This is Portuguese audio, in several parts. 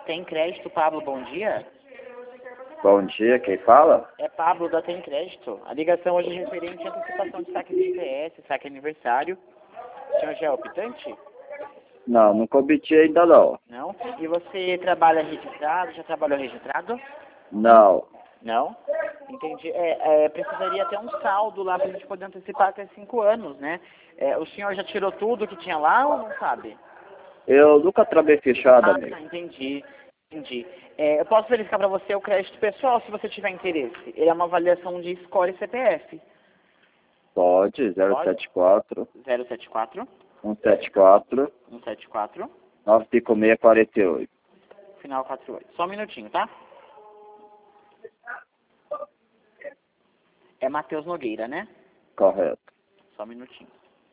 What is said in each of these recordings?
Tem Crédito, Pablo, bom dia. Bom dia, quem fala? É Pablo da Tem Crédito. A ligação hoje é referente à antecipação de saque de IPS, saque aniversário. O senhor já é optante? Não, nunca obti ainda não. Não? E você trabalha registrado? Já trabalhou registrado? Não. Não? Entendi. Precisaria ter um saldo lá para a gente poder antecipar até 5 anos, né? O senhor já tirou tudo que tinha lá ou não sabe? Eu nunca trabalhei fechado, amigo. Entendi. Eu posso verificar para você o crédito pessoal, se você tiver interesse. Ele é uma avaliação de score e CPF. Pode, 074 074 174 174 95648. final 48. Só um minutinho, tá? É Matheus Nogueira, né? Correto. Só um minutinho.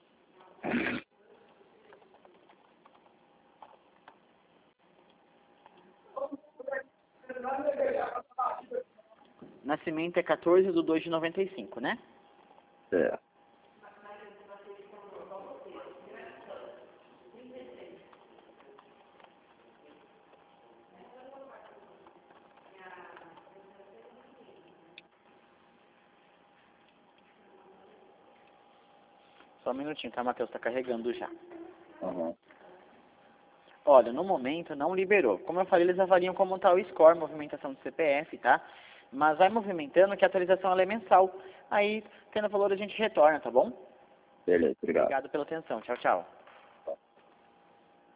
Nascimento é 14/2 de 95, né? É. Só um minutinho, tá, Matheus? Tá carregando já. Uhum. Olha, no momento não liberou. Como eu falei, eles avaliam como tá o score, movimentação do CPF, tá? Mas vai movimentando que a atualização ela é mensal. Aí, tendo valor, a gente retorna, tá bom? Beleza, obrigado. Obrigado pela atenção. Tchau, tchau.